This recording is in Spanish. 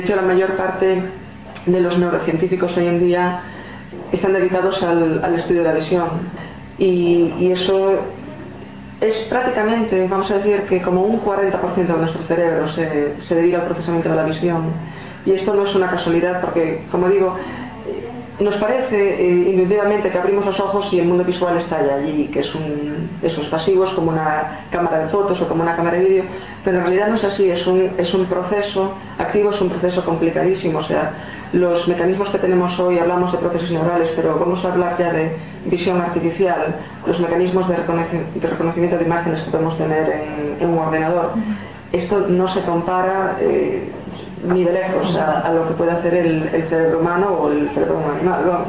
De hecho, la mayor parte de los neurocientíficos hoy en día están dedicados al estudio de la visión y eso es prácticamente, vamos a decir, que como un 40% de nuestro cerebro se dedica al procesamiento de la visión. Y esto no es una casualidad porque, como digo, nos parece intuitivamente que abrimos los ojos y el mundo visual está allí, que es esos pasivos como una cámara de fotos o como una cámara de vídeo, pero en realidad no es así, es un proceso activo, es un proceso complicadísimo. O sea, los mecanismos que tenemos hoy, hablamos de procesos neurales, pero vamos a hablar ya de visión artificial, los mecanismos de reconocimiento de imágenes que podemos tener en un ordenador. Esto no se compara ni de lejos a lo que puede hacer el cerebro humano o el cerebro de un animal, vamos.